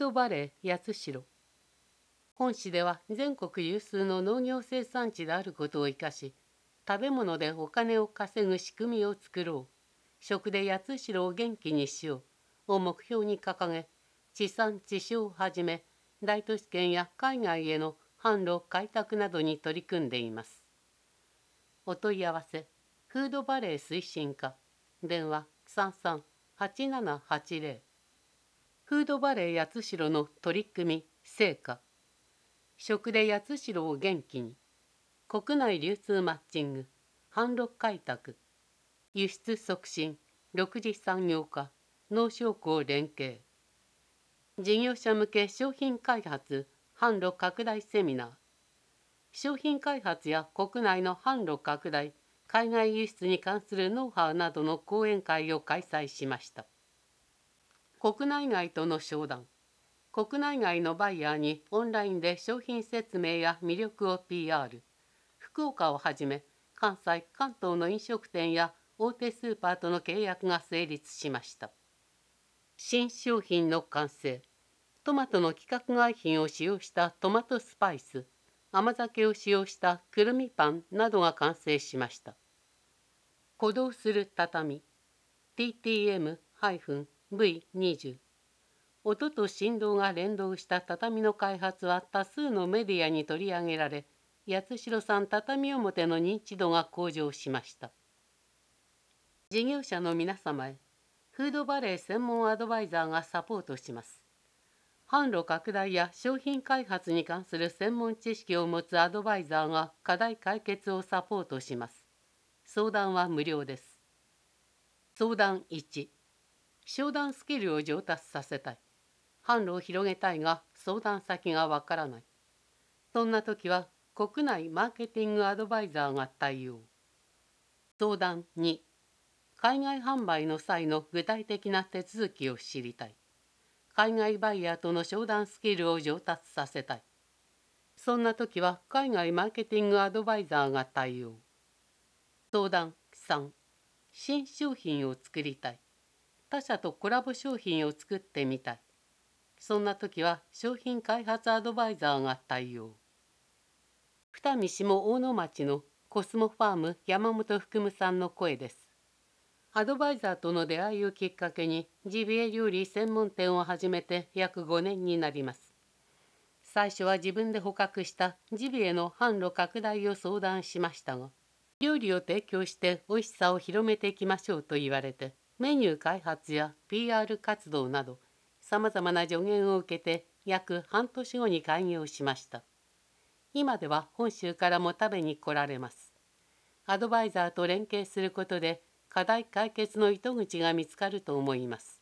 ドバレー八代。本市では全国有数の農業生産地であることを生かし、食べ物でお金を稼ぐ仕組みを作ろう、食で八代を元気にしようを目標に掲げ、地産地消をはじめ大都市圏や海外への販路開拓などに取り組んでいます。お問い合わせフードバレー推進課、電話33-8780。フードバレー八代の取り組み成果。食で八代を元気に。国内流通マッチング、販路開拓、輸出促進、6次産業化、農商工連携。事業者向け商品開発、販路拡大セミナー。商品開発や国内の販路拡大、海外輸出に関するノウハウなどの講演会を開催しました。国内外との商談。国内外のバイヤーにオンラインで商品説明や魅力を PR。福岡をはじめ関西・関東の飲食店や大手スーパーとの契約が成立しました。新商品の完成。トマトの規格外品を使用したトマトスパイス、甘酒を使用したくるみパンなどが完成しました。鼓動する畳 TTM-V20。音と振動が連動した畳の開発は多数のメディアに取り上げられ、八代産畳表の認知度が向上しました。事業者の皆様へ、フードバレー専門アドバイザーがサポートします。販路拡大や商品開発に関する専門知識を持つアドバイザーが課題解決をサポートします。相談は無料です。相談1、商談スキルを上達させたい。販路を広げたいが相談先がわからない。そんな時は国内マーケティングアドバイザーが対応。相談2、海外販売の際の具体的な手続きを知りたい。海外バイヤーとの商談スキルを上達させたい。そんな時は海外マーケティングアドバイザーが対応。相談3、新商品を作りたい。他社とコラボ商品を作ってみたい。そんな時は商品開発アドバイザーが対応。二見下大野町のコスモファーム山本福さんの声です。アドバイザーとの出会いをきっかけにジビエ料理専門店を始めて約5年になります。最初は自分で捕獲したジビエの販路拡大を相談しましたが、料理を提供して美味しさを広めていきましょうと言われて、メニュー開発や PR 活動などさまざまな助言を受けて約半年後に開業しました。今では本州からも食べに来られます。アドバイザーと連携することで課題解決の糸口が見つかると思います。